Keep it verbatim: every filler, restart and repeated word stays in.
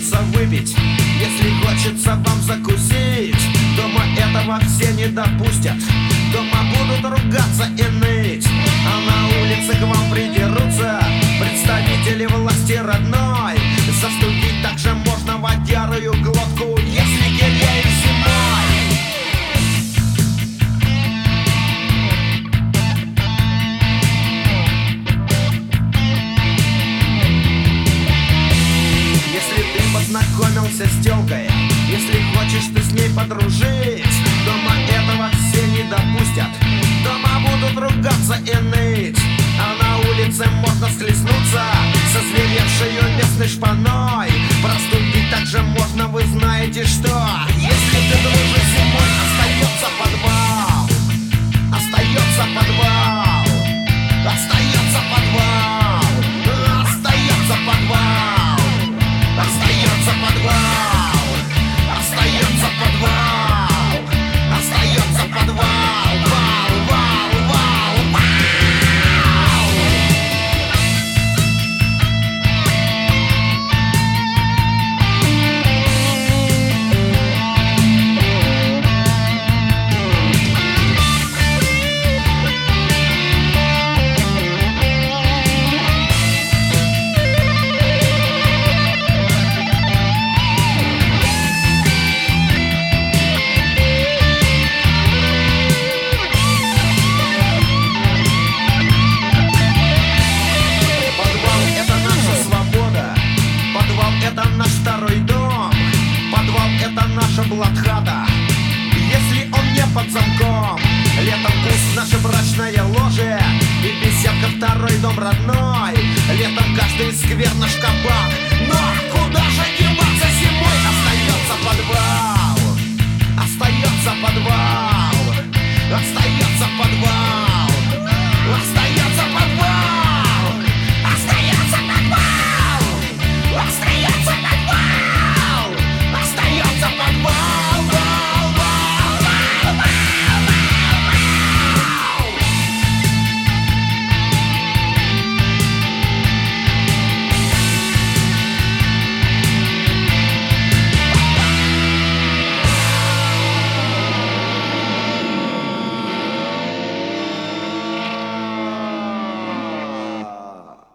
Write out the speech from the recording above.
хочется выпить, если хочется вам закусить, дома этого все не допустят. Дома будут ругаться и ныть, а на улице к вам придерутся представители власти родной. Застудить также можно водярую глотку, если гелеет зимой. Если ты познакомился с тёлкой, если хочешь ты с ней подружить, дома этого все не допустят. Дома будут ругаться и ныть, а на улице можно схлестнуться со зверевшей местной шпаной. Простудить также можно, вы знаете что. Если ты дружишь зимой, остается подвал, остается подвал, остается подвал, остается подвал, остается подвал, остается подвал, остается подвал, вал, вал, вал, вал. Блатхата, если он не под замком, летом пусть наше брачное ложе и беседка второй дом родной. Летом каждый сквер наш кабак, но куда же деваться зимой? Остается подвал, остается подвал, остается